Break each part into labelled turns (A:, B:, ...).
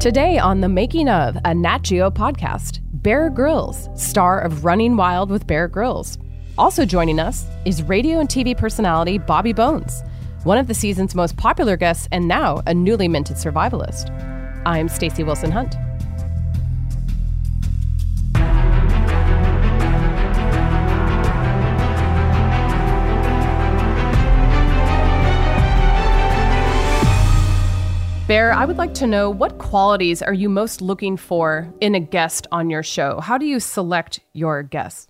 A: Today on the making of a Nat Geo podcast, Bear Grylls, star of Running Wild with Bear Grylls. Also joining us is radio and TV personality Bobby Bones, one of the season's most popular guests and now a newly minted survivalist. I'm Stacey Wilson Hunt. Bear, I would like to know, what qualities are you most looking for in a guest on your show? How do you select your guests?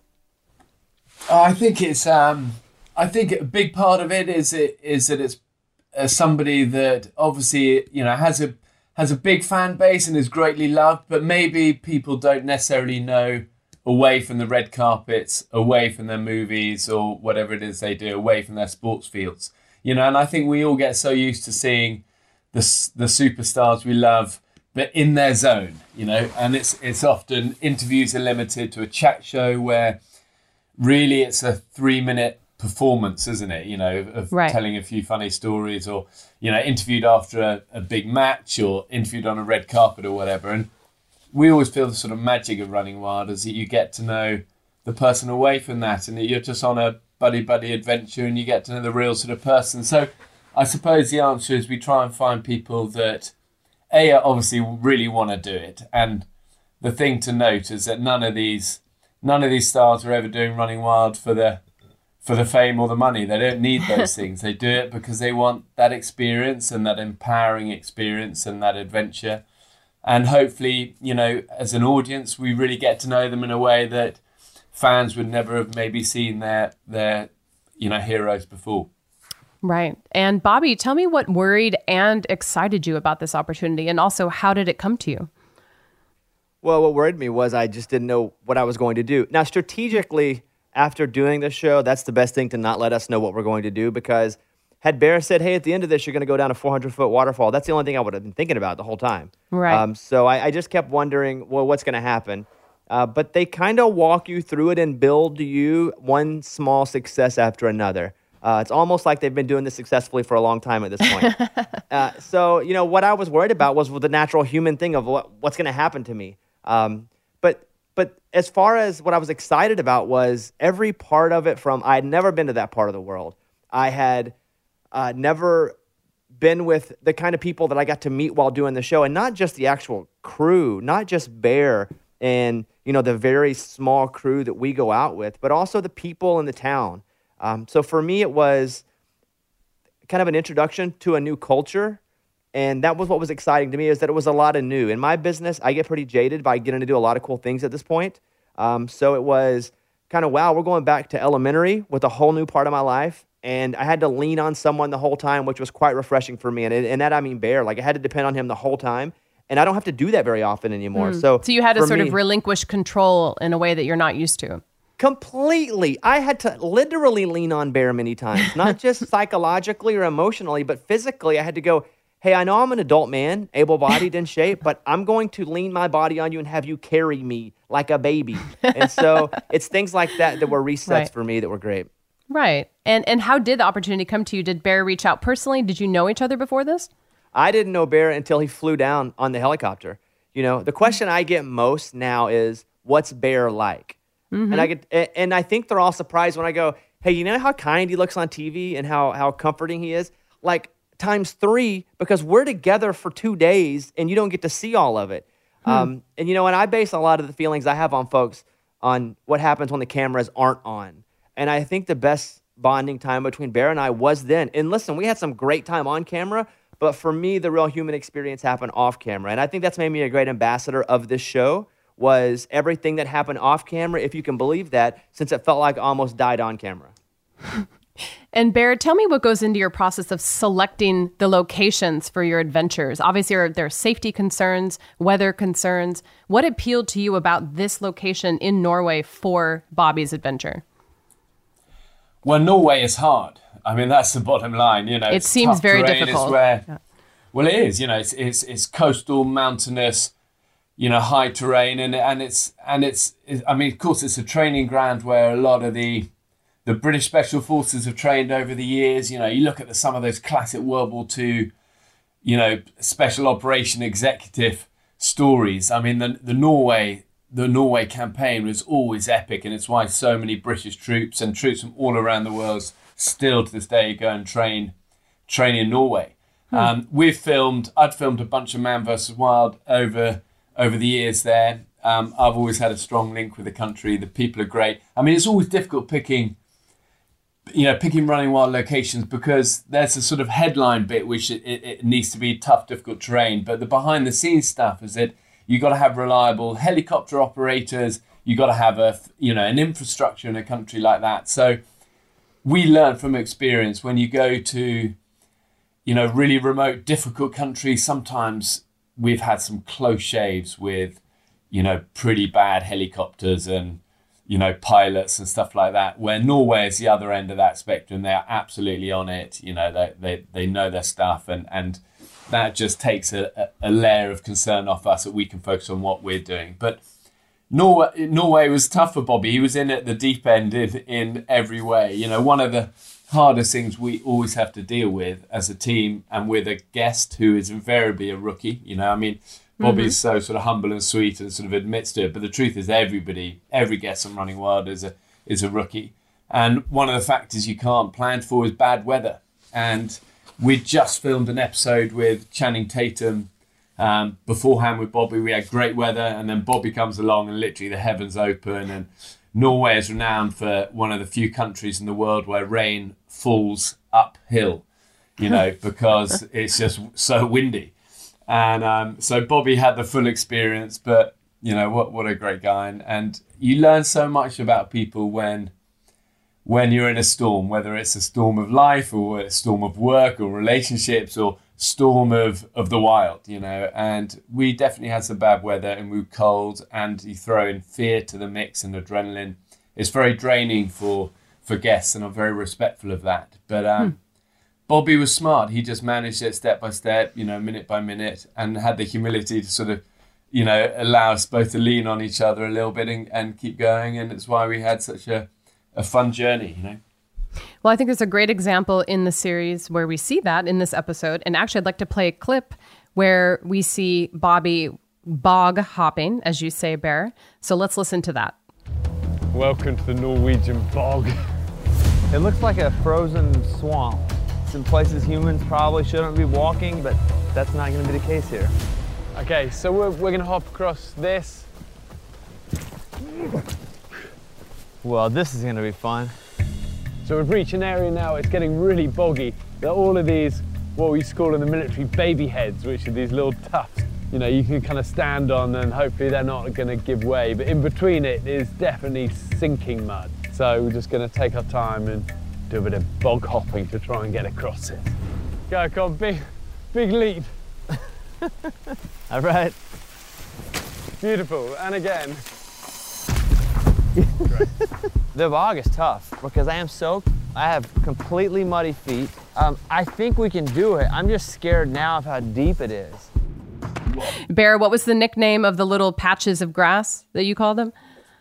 B: I think it's. I think a big part of it is that it's somebody that obviously has a big fan base and is greatly loved, but maybe people don't necessarily know away from the red carpets, away from their movies or whatever it is they do, away from their sports fields. And I think we all get so used to seeing the superstars we love, but in their zone, and it's often interviews are limited to a chat show where really it's a 3-minute performance, isn't it? Of right. Telling a few funny stories or, interviewed after a big match or interviewed on a red carpet or whatever. And we always feel the sort of magic of Running Wild is that you get to know the person away from that and that you're just on a buddy adventure and you get to know the real sort of person. So I suppose the answer is we try and find people that obviously really want to do it. And the thing to note is that none of these stars are ever doing Running Wild for the fame or the money. They don't need those things. They do it because they want that experience and that empowering experience and that adventure. And hopefully, as an audience, we really get to know them in a way that fans would never have maybe seen their heroes before.
A: Right. And Bobby, tell me what worried and excited you about this opportunity, and also how did it come to you?
C: Well, what worried me was I just didn't know what I was going to do. Now, strategically, after doing this show, that's the best thing to not let us know what we're going to do, because had Bear said, hey, at the end of this, you're going to go down a 400-foot waterfall, that's the only thing I would have been thinking about the whole time.
A: Right.
C: So I just kept wondering, well, what's going to happen? But they kind of walk you through it and build you one small success after another. It's almost like they've been doing this successfully for a long time at this point. So, what I was worried about was the natural human thing of what's going to happen to me. But as far as what I was excited about was every part of it I had never been to that part of the world. I had never been with the kind of people that I got to meet while doing the show, and not just the actual crew, not just Bear and, the very small crew that we go out with, but also the people in the town. So for me, it was kind of an introduction to a new culture. And that was what was exciting to me, is that it was a lot of new. In my business, I get pretty jaded by getting to do a lot of cool things at this point. So it was kind of, wow, we're going back to elementary with a whole new part of my life. And I had to lean on someone the whole time, which was quite refreshing for me. And that I mean Bear. Like, I had to depend on him the whole time. And I don't have to do that very often anymore. So
A: you had to sort of relinquish control in a way that you're not used to.
C: Completely. I had to literally lean on Bear many times, not just psychologically or emotionally, but physically. I had to go, hey, I know I'm an adult man, able-bodied in shape, but I'm going to lean my body on you and have you carry me like a baby. And so it's things like that were resets for me that were great.
A: Right. And how did the opportunity come to you? Did Bear reach out personally? Did you know each other before this?
C: I didn't know Bear until he flew down on the helicopter. The question I get most now is, what's Bear like? Mm-hmm. And I think they're all surprised when I go, hey, you know how kind he looks on TV and how comforting he is? Like, times 3, because we're together for 2 days and you don't get to see all of it. And I base a lot of the feelings I have on folks on what happens when the cameras aren't on. And I think the best bonding time between Bear and I was then. And listen, we had some great time on camera, but for me, the real human experience happened off camera. And I think that's made me a great ambassador of this show, was everything that happened off camera, if you can believe that, since it felt like I almost died on camera.
A: And Bear, tell me what goes into your process of selecting the locations for your adventures. Obviously, there are safety concerns, weather concerns. What appealed to you about this location in Norway for Bobby's adventure?
B: Well, Norway is hard. I mean, that's the bottom line.
A: It seems very difficult.
B: Well, it is. It's coastal, mountainous, high terrain, and it's. I mean, of course, it's a training ground where a lot of the British Special Forces have trained over the years. You look at some of those classic World War II, special operation executive stories. I mean, the Norway campaign was always epic, and it's why so many British troops and troops from all around the world still to this day go and train in Norway. I'd filmed a bunch of Man vs. Wild over the years there. I've always had a strong link with the country. The people are great. I mean, it's always difficult picking Running Wild locations, because there's a sort of headline bit which it needs to be tough, difficult terrain. But the behind the scenes stuff is that you got to have reliable helicopter operators. You got to have an infrastructure in a country like that. So we learn from experience when you go to, really remote, difficult countries. Sometimes we've had some close shaves with, pretty bad helicopters and, pilots and stuff like that, where Norway is the other end of that spectrum. They are absolutely on it. They know their stuff, and that just takes a layer of concern off us that we can focus on what we're doing. But Norway was tough for Bobby. He was in at the deep end in every way. One of the hardest things we always have to deal with as a team, and with a guest who is invariably a rookie. Bobby's so sort of humble and sweet and sort of admits to it, but the truth is every guest on Running Wild is a rookie. And one of the factors you can't plan for is bad weather. And we just filmed an episode with Channing Tatum beforehand with Bobby. We had great weather, and then Bobby comes along and literally the heavens open. And Norway is renowned for one of the few countries in the world where rain falls uphill, because it's just so windy. And so Bobby had the full experience, but what a great guy. And you learn so much about people when you're in a storm, whether it's a storm of life or a storm of work or relationships or storm of the wild, and we definitely had some bad weather, and we were cold, and you throw in fear to the mix and adrenaline. It's very draining for guests, and I'm very respectful of that. But Bobby was smart. He just managed it step by step, minute by minute, and had the humility to sort of, allow us both to lean on each other a little bit and keep going. And it's why we had such a fun journey,
A: Well, I think there's a great example in the series where we see that in this episode. And actually, I'd like to play a clip where we see Bobby bog hopping, as you say, Bear. So let's listen to that.
D: Welcome to the Norwegian bog.
E: It looks like a frozen swamp. It's in places humans probably shouldn't be walking, but that's not going to be the case here.
D: Okay, so we're going to hop across this.
E: Well, this is going to be fun.
D: So we've reached an area now, it's getting really boggy. There are all of these, what we used to call in the military, baby heads, which are these little tufts. You can kind of stand on, and hopefully they're not going to give way. But in between it is definitely sinking mud. So we're just going to take our time and do a bit of bog hopping to try and get across it. Go, come on, big leap.
E: All right.
D: Beautiful, and again.
E: Great. The bog is tough because I am soaked. I have completely muddy feet. I think we can do it. I'm just scared now of how deep it is.
A: Bear, what was the nickname of the little patches of grass that you call them?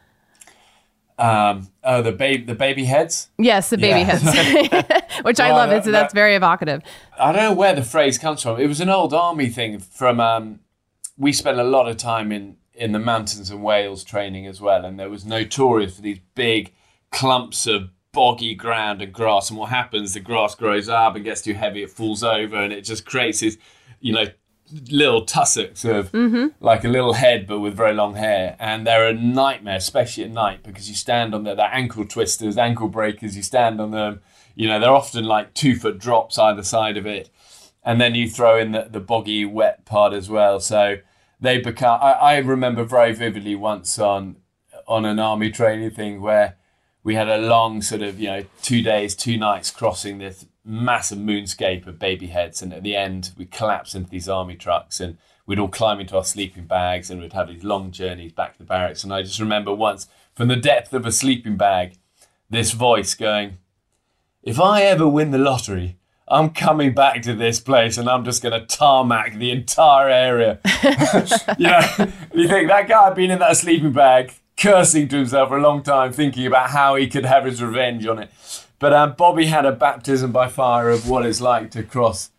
B: The baby heads?
A: Yes, the baby heads, which I love. That's very evocative.
B: I don't know where the phrase comes from. It was an old army thing from, we spent a lot of time in the mountains in Wales training as well, and there was notorious for these big clumps of boggy ground and grass, and what happens, the grass grows up and gets too heavy, it falls over, and it just creates this, little tussocks of like a little head but with very long hair, and they're a nightmare, especially at night, because you stand on they're ankle twisters, ankle breakers, you stand on them, they're often like 2 foot drops either side of it, and then you throw in the boggy wet part as well, so they become, I remember very vividly once on an army training thing where we had a long sort of 2 days 2 nights crossing this massive moonscape of baby heads, and at the end we collapsed into these army trucks, and we'd all climb into our sleeping bags, and we'd have these long journeys back to the barracks. And I just remember once, from the depth of a sleeping bag, this voice going, "If I ever win the lottery, I'm coming back to this place and I'm just going to tarmac the entire area." You think that guy had been in that sleeping bag cursing to himself for a long time, thinking about how he could have his revenge on it. But Bobby had a baptism by fire of what it's like to cross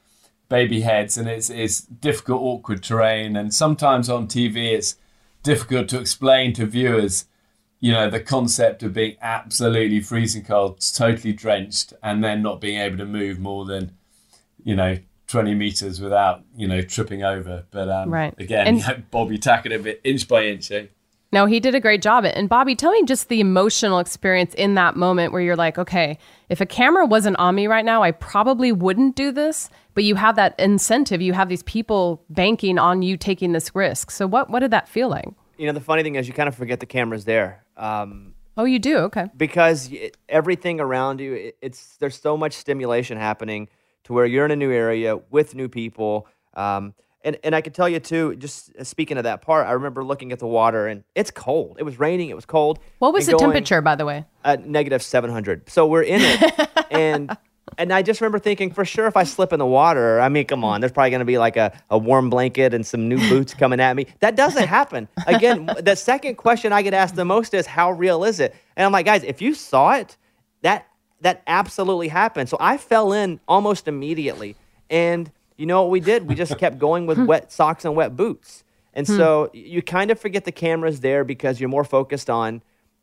B: baby heads, and it's difficult, awkward terrain. And sometimes on TV, it's difficult to explain to viewers, you know, the concept of being absolutely freezing cold, totally drenched, and then not being able to move more than, you know, 20 meters without, you know, tripping over. But again, Bobby tackled it a bit inch by inch. Eh?
A: No, he did a great job. And Bobby, tell me just the emotional experience in that moment where you're like, okay, if a camera wasn't on me right now, I probably wouldn't do this. But you have that incentive. You have these people banking on you taking this risk. So what did that feel like?
C: You know, the funny thing is you kind of forget the camera's there.
A: Oh, you do? Okay.
C: Because everything around you, there's so much stimulation happening to where you're in a new area with new people. And I can tell you, too, just speaking of that part, I remember looking at the water, and it's cold. It was raining. It was cold.
A: What was the temperature, by the way?
C: Negative 700. So we're in it. And I just remember thinking, for sure, if I slip in the water, I mean, come on, there's probably going to be like a warm blanket and some new boots coming at me. That doesn't happen. Again, the second question I get asked the most is, how real is it? And I'm like, guys, if you saw it, that absolutely happened. So I fell in almost immediately. And you know what we did? We just kept going with wet socks and wet boots. And so you kind of forget the camera's there because you're more focused on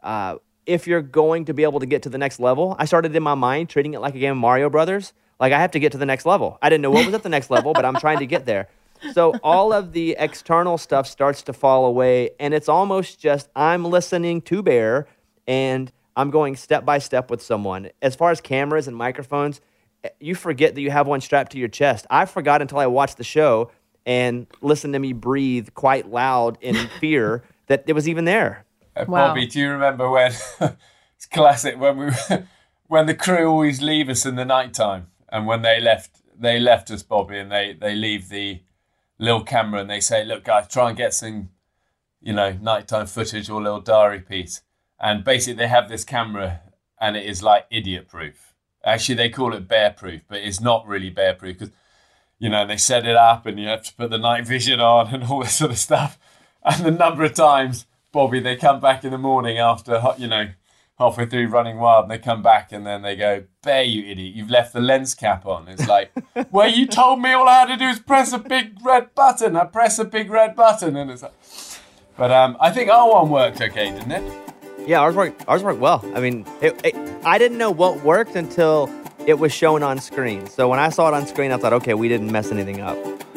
C: if you're going to be able to get to the next level. I started in my mind treating it like a game of Mario Brothers. Like, I have to get to the next level. I didn't know what was at the next level, but I'm trying to get there. So all of the external stuff starts to fall away, and it's almost just I'm listening to Bear, and I'm going step by step with someone. As far as cameras and microphones, you forget that you have one strapped to your chest. I forgot until I watched the show and listened to me breathe quite loud in fear that it was even there.
A: Wow.
B: Bobby, do you remember when it's classic when the crew always leave us in the nighttime, and when they left us, Bobby, and they leave the little camera and they say, look, guys, try and get some, you know, nighttime footage or a little diary piece. And basically they have this camera and it is like idiot proof. Actually, they call it bear proof, but it's not really bear proof because, you know, they set it up and you have to put the night vision on and all this sort of stuff. And the number of times, Bobby, they come back in the morning after, you know, halfway through Running Wild, and they come back and then they go, Bear, you idiot, you've left the lens cap on. It's like, well, you told me all I had to do is press a big red button. I press a big red button. And it's like, but I think our one worked okay, didn't it?
C: Yeah, ours worked well. I mean, I didn't know what worked until it was shown on screen. So when I saw it on screen, I thought, okay, we didn't mess anything up.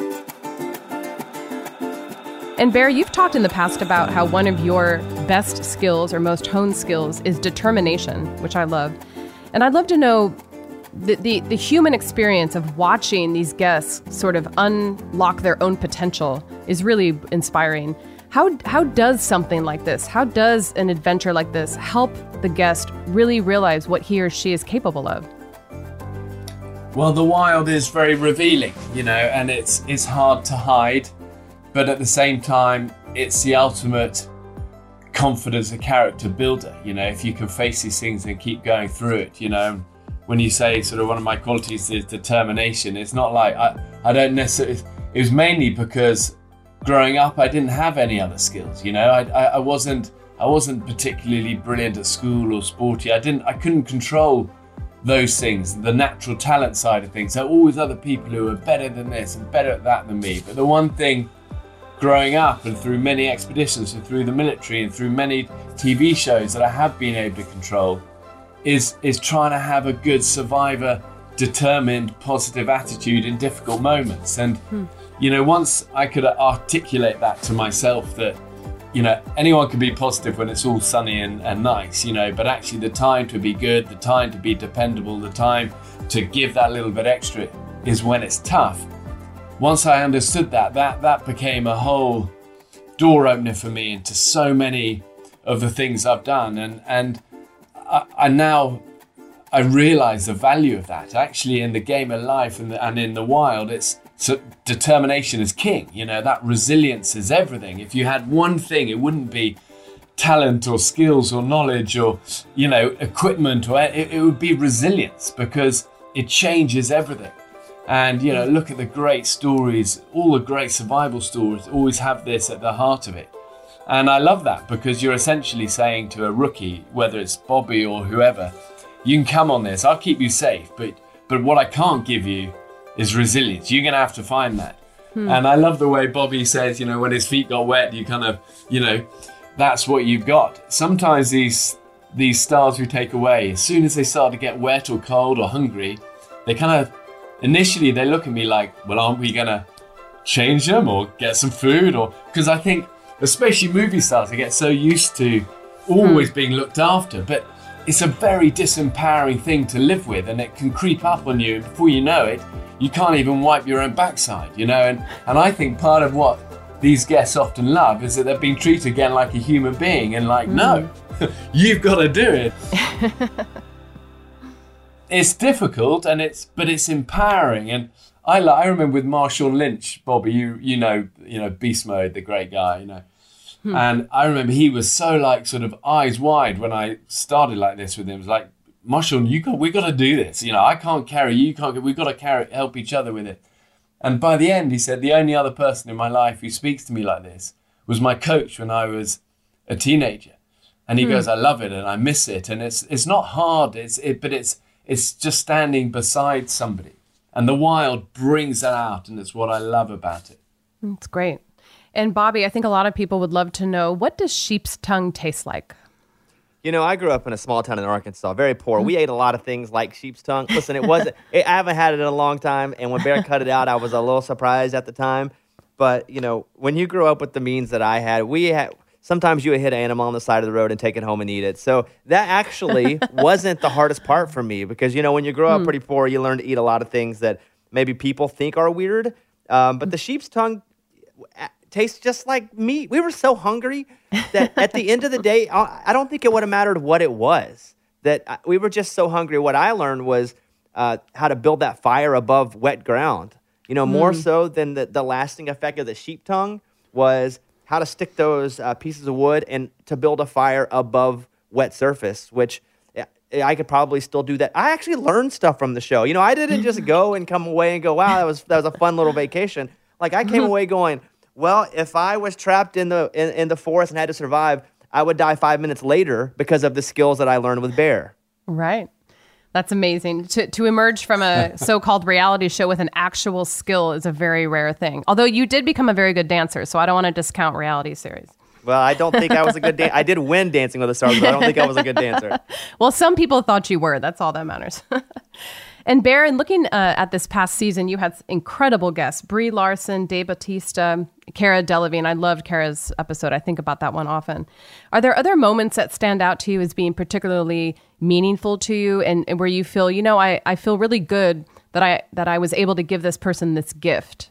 A: And Bear, you've talked in the past about how one of your best skills or most honed skills is determination, which I love. And I'd love to know the human experience of watching these guests sort of unlock their own potential is really inspiring. How does something like this, how does an adventure like this help the guest really realize what he or she is capable of?
B: Well, the wild is very revealing, you know, and it's hard to hide. But at the same time, it's the ultimate confidence and character builder. You know, if you can face these things and keep going through it, you know, when you say sort of one of my qualities is determination, it's not like I don't necessarily, it was mainly because growing up, I didn't have any other skills. You know, I wasn't particularly brilliant at school or sporty. I couldn't control those things, the natural talent side of things. There are always other people who are better than this and better at that than me. But the one thing growing up and through many expeditions and through the military and through many TV shows that I have been able to control is trying to have a good survivor, determined, positive attitude in difficult moments. And, you know, once I could articulate that to myself that, you know, anyone can be positive when it's all sunny and nice, you know, but actually the time to be good, the time to be dependable, the time to give that little bit extra is when it's tough. Once I understood that became a whole door opener for me into so many of the things I've done. And I now realize the value of that. Actually, in the game of life and in the wild, so determination is king. You know, that resilience is everything. If you had one thing, it wouldn't be talent or skills or knowledge or, you know, equipment, or it would be resilience, because it changes everything. And, you know, look at the great stories, all the great survival stories always have this at the heart of it. And I love that, because you're essentially saying to a rookie, whether it's Bobby or whoever, you can come on this, I'll keep you safe, but what I can't give you is resilience. You're going to have to find that. And I love the way Bobby says, you know, when his feet got wet, you kind of, you know, that's what you've got. Sometimes these stars we take away, as soon as they start to get wet or cold or hungry, they kind of, initially they look at me like, well, aren't we going to change them or get some food? Or because I think, especially movie stars, they get so used to always being looked after. But it's a very disempowering thing to live with, and it can creep up on you. And before you know it, you can't even wipe your own backside, you know? And I think part of what these guests often love is that they're being treated again like a human being, and like, no, you've got to do it. It's difficult, but it's empowering. And I remember with Marshawn Lynch, Bobby, you know Beast Mode, the great guy, you know. And I remember he was so like sort of eyes wide when I started like this with him. It was like, Marshawn, we got to do this. You know, I can't carry you, we've got to help each other with it. And by the end, he said, the only other person in my life who speaks to me like this was my coach when I was a teenager. And he goes, I love it and I miss it. And it's not hard, but it's just standing beside somebody. And the wild brings that out, and it's what I love about it.
A: It's great. And Bobby, I think a lot of people would love to know, what does sheep's tongue taste like?
C: You know, I grew up in a small town in Arkansas, very poor. We ate a lot of things like sheep's tongue. Listen, I haven't had it in a long time, and when Bear cut it out, I was a little surprised at the time. But, you know, when you grew up with the means that I had, sometimes you would hit an animal on the side of the road and take it home and eat it. So that actually wasn't the hardest part for me because, you know, when you grow up pretty poor, you learn to eat a lot of things that maybe people think are weird. But the sheep's tongue tastes just like meat. We were so hungry that at the end of the day, I don't think it would have mattered what it was. That we were just so hungry. What I learned was how to build that fire above wet ground. You know, more so than the lasting effect of the sheep tongue was how to stick those pieces of wood and to build a fire above wet surface, which I could probably still do that. I actually learned stuff from the show. You know, I didn't just go and come away and go, wow, that was a fun little vacation. Like I came away going, well, if I was trapped in the forest and had to survive, I would die 5 minutes later because of the skills that I learned with Bear.
A: Right. That's amazing. To emerge from a so-called reality show with an actual skill is a very rare thing. Although you did become a very good dancer, so I don't want to discount reality series.
C: Well, I don't think I was a good dancer. I did win Dancing with the Stars, but I don't think I was a good dancer.
A: Well, some people thought you were. That's all that matters. And Bear, in looking at this past season, you had incredible guests. Brie Larson, Dave Bautista, Cara Delevingne. I loved Cara's episode. I think about that one often. Are there other moments that stand out to you as being particularly meaningful to you and where you feel, you know, I feel really good that I was able to give this person this gift?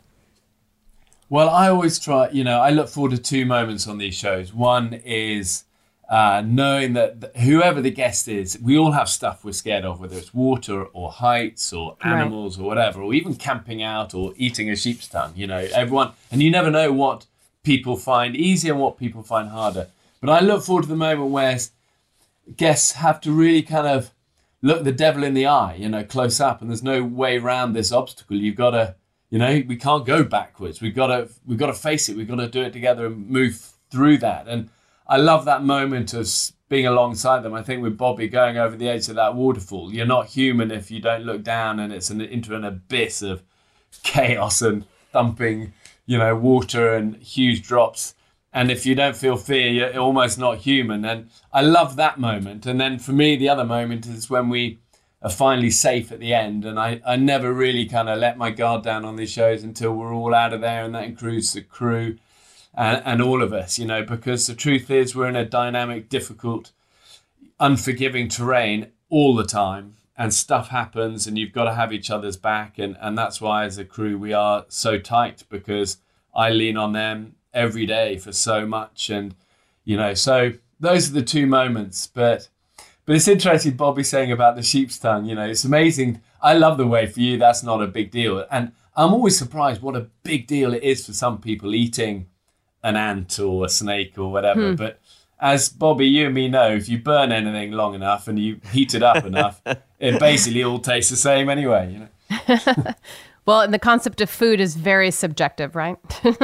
B: Well, I always try, you know, I look forward to two moments on these shows. One is knowing that whoever the guest is, we all have stuff we're scared of, whether it's water or heights or animals or whatever, or even camping out or eating a sheep's tongue, you know, everyone. And you never know what people find easier and what people find harder. But I look forward to the moment where guests have to really kind of look the devil in the eye, you know, close up, and there's no way around this obstacle. You've got to, you know, we can't go backwards. We've got to face it. We've got to do it together and move through that. And I love that moment of being alongside them. I think with Bobby going over the edge of that waterfall, you're not human if you don't look down and it's into an abyss of chaos and thumping, you know, water and huge drops. And if you don't feel fear, you're almost not human. And I love that moment. And then for me, the other moment is when we are finally safe at the end. And I never really kind of let my guard down on these shows until we're all out of there, and that includes the crew and all of us, you know, because the truth is we're in a dynamic, difficult, unforgiving terrain all the time, and stuff happens and you've got to have each other's back. And that's why as a crew we are so tight, because I lean on them every day for so much. And, you know, so those are the two moments. But it's interesting, Bobby saying about the sheep's tongue, you know, it's amazing. I love the way for you that's not a big deal. And I'm always surprised what a big deal it is for some people eating an ant or a snake or whatever. But as Bobby, you and me know, if you burn anything long enough and you heat it up enough, it basically all tastes the same anyway, you know.
A: Well, and the concept of food is very subjective, right?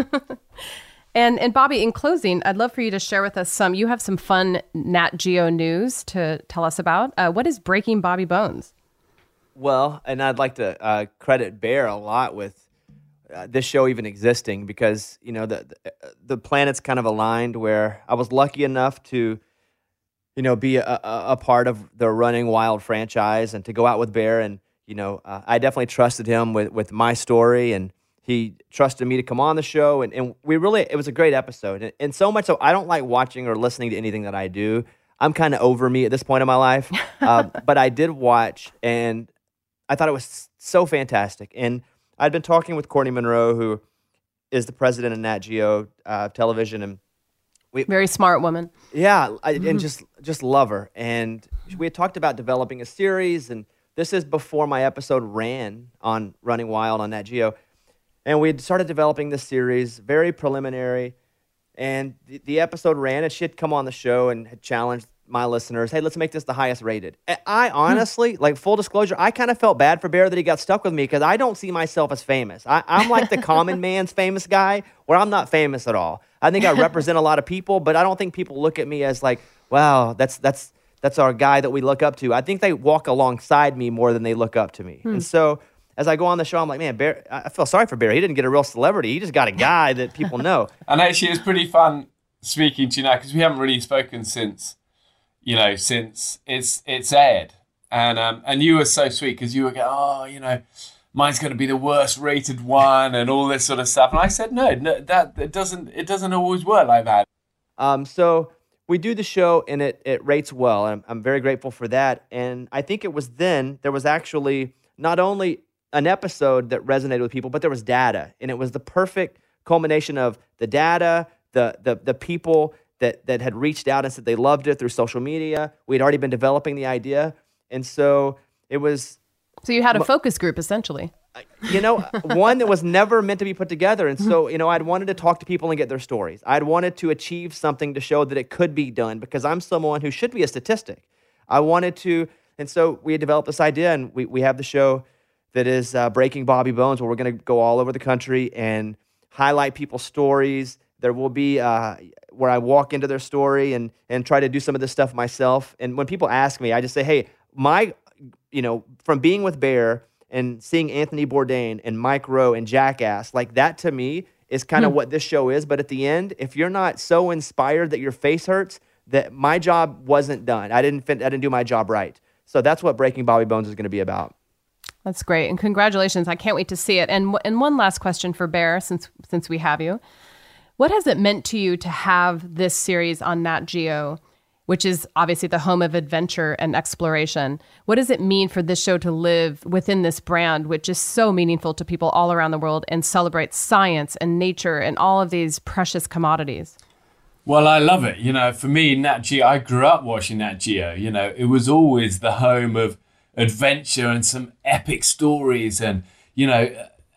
A: And Bobby, in closing, I'd love for you to share with us you have some fun Nat Geo news to tell us about. What is Breaking Bobby Bones?
C: Well, and I'd like to credit Bear a lot with this show even existing because, you know, the planets kind of aligned where I was lucky enough to, you know, be a part of the Running Wild franchise and to go out with Bear. And, you know, I definitely trusted him with my story, and he trusted me to come on the show. And we really, it was a great episode. And so much so I don't like watching or listening to anything that I do. I'm kind of over me at this point in my life. But I did watch, and I thought it was so fantastic. And I'd been talking with Courtney Monroe, who is the president of Nat Geo Television, and
A: very smart woman.
C: Yeah, and just love her. And we had talked about developing a series, and this is before my episode ran on Running Wild on Nat Geo. And we had started developing this series, very preliminary. And the episode ran, and she had come on the show and had challenged my listeners, hey, let's make this the highest rated. And I honestly, like full disclosure, I kind of felt bad for Bear that he got stuck with me because I don't see myself as famous. I'm like the common man's famous guy where I'm not famous at all. I think I represent a lot of people, but I don't think people look at me as like, wow, that's our guy that we look up to. I think they walk alongside me more than they look up to me. And so as I go on the show, I'm like, man, Bear, I feel sorry for Bear. He didn't get a real celebrity. He just got a guy that people know.
B: And actually, it's pretty fun speaking to you now because we haven't really spoken since it's aired. And you were so sweet because you were going, oh, you know, mine's going to be the worst rated one and all this sort of stuff. And I said, no, that it doesn't always work like that.
C: So we do the show and it rates well. And I'm very grateful for that. And I think it was then there was actually not only an episode that resonated with people, but there was data. And it was the perfect culmination of the data, the people that had reached out and said they loved it through social media. We had already been developing the idea. And so it was...
A: So you had a focus group, essentially.
C: You know, one that was never meant to be put together. And so, you know, I'd wanted to talk to people and get their stories. I'd wanted to achieve something to show that it could be done because I'm someone who should be a statistic. I wanted to... And so we had developed this idea, and we have the show that is Breaking Bobby Bones, where we're going to go all over the country and highlight people's stories. There will be where I walk into their story and try to do some of this stuff myself. And when people ask me, I just say, hey, from being with Bear and seeing Anthony Bourdain and Mike Rowe and Jackass, like that to me is kind of what this show is. But at the end, if you're not so inspired that your face hurts, that my job wasn't done. I didn't do my job right. So that's what Breaking Bobby Bones is going to be about.
A: That's great. And congratulations. I can't wait to see it. And one last question for Bear, since we have you. What has it meant to you to have this series on Nat Geo, which is obviously the home of adventure and exploration? What does it mean for this show to live within this brand, which is so meaningful to people all around the world and celebrates science and nature and all of these precious commodities?
B: Well, I love it. You know, for me, Nat Geo, I grew up watching Nat Geo. You know, it was always the home of adventure and some epic stories. And, you know,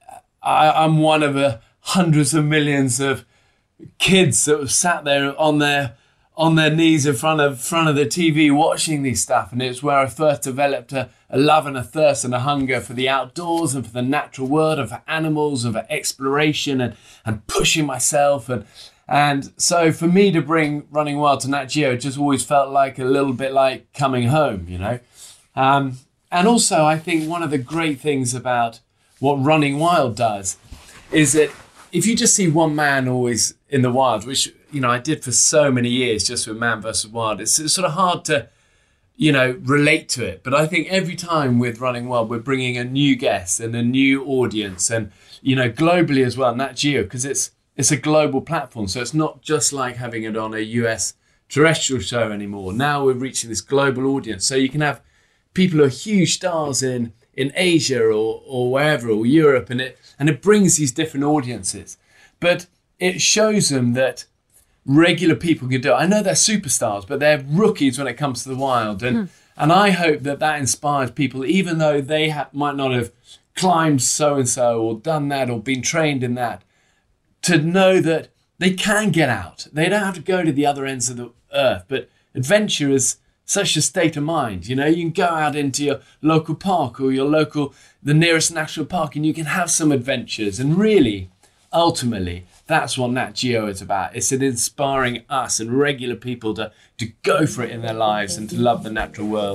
B: I'm one of the hundreds of millions of kids that have sat there on their knees in front of the TV watching these stuff. And it's where I first developed a love and a thirst and a hunger for the outdoors and for the natural world and for animals and for exploration and pushing myself. And so for me to bring Running Wild to Nat Geo just always felt like a little bit like coming home, you know. And also I think one of the great things about what Running Wild does is that if you just see one man always in the wild, which, you know, I did for so many years just with Man vs. Wild, it's sort of hard to, you know, relate to it. But I think every time with Running Wild, we're bringing a new guest and a new audience and, you know, globally as well, Nat Geo, because it's a global platform. So it's not just like having it on a US terrestrial show anymore. Now we're reaching this global audience. So you can have people who are huge stars in Asia or wherever, or Europe, and it brings these different audiences. But it shows them that regular people can do it. I know they're superstars, but they're rookies when it comes to the wild. And I hope that inspires people, even though they might not have climbed so-and-so or done that or been trained in that, to know that they can get out. They don't have to go to the other ends of the earth. But adventure is such a state of mind. You know, you can go out into your local park or the nearest national park, and you can have some adventures. And really, ultimately, that's what Nat Geo is about. It's inspiring us and regular people to go for it in their lives and to love the natural world. And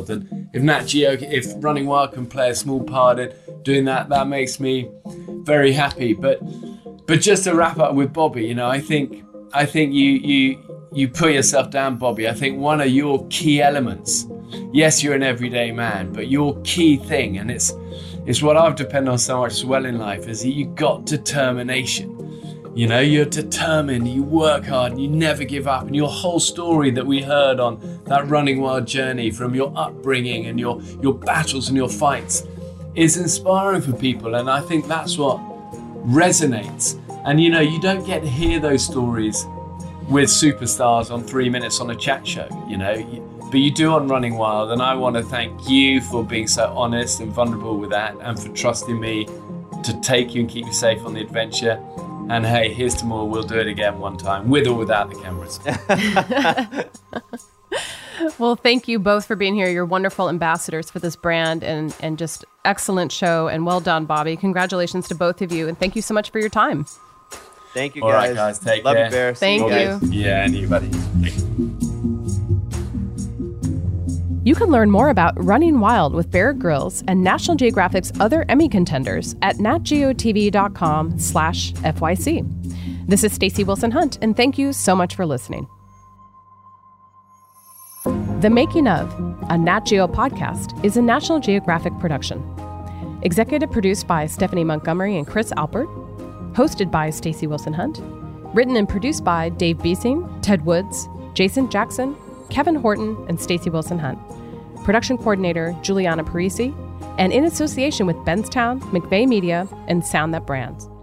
B: Nat Geo, if Running Wild can play a small part in doing that, that makes me very happy. But just to wrap up with Bobby, you know, I think you put yourself down, Bobby. I think one of your key elements, yes, you're an everyday man, but your key thing, and it's what I've depended on so much as well in life, is that you got determination. You know, you're determined, you work hard, and you never give up. And your whole story that we heard on that Running Wild journey, from your upbringing and your battles and your fights, is inspiring for people. And I think that's what resonates. And you know, you don't get to hear those stories with superstars on 3 Minutes on a Chat show, you know, but you do on Running Wild. And I want to thank you for being so honest and vulnerable with that, and for trusting me to take you and keep you safe on the adventure. And hey, here's to more. We'll do it again one time, with or without the cameras.
A: Well, thank you both for being here. You're wonderful ambassadors for this brand, and just excellent show. And well done, Bobby. Congratulations to both of you. And thank you so much for your time.
C: Thank you,
B: All
C: guys.
B: right, guys. Take
C: Love
B: care.
C: you, Bear.
A: Thank you.
B: Yeah, anybody.
A: You can learn more about Running Wild with Bear Grylls and National Geographic's other Emmy contenders at natgeotv.com/FYC. This is Stacey Wilson Hunt, and thank you so much for listening. The Making of, a Nat Geo podcast, is a National Geographic production. Executive produced by Stephanie Montgomery and Chris Alpert. Hosted by Stacey Wilson Hunt. Written and produced by Dave Beasing, Ted Woods, Jason Jackson, Kevin Horton, and Stacey Wilson Hunt. Production coordinator Juliana Parisi, and in association with Benstown, McVeigh Media, and Sound That Brands.